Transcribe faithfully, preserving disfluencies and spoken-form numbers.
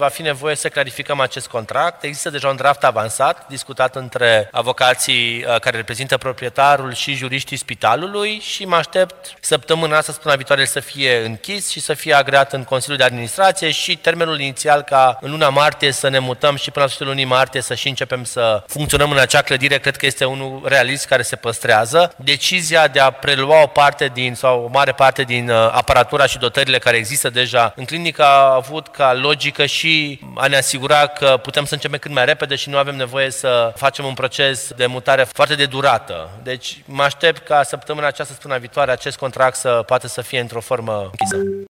va fi nevoie să clarificăm acest contract. Există deja un draft avansat, discutat între avocații care reprezintă proprietarul și juriștii spitalului și mă aștept săptămâna asta, săptămâna viitoare să fie închis și să fie agreat în Consiliul de Administrație și termenul inițial ca în luna martie să ne mutăm și până la sfârșitul lunii martie să și începem să funcționăm în acea clădire, cred că este unul realist care se păstrează. Decizia de a prelua o parte din sau o mare parte din aparatura și dotările care există deja în clinică a avut ca logică și a ne asigura că putem să începem cât mai repede și nu avem nevoie să facem un proces de mutare foarte de durată. Deci mă aștept ca săptămâna aceasta, săptămâna viitoare, acest contract să poată să fie într-o formă închisă.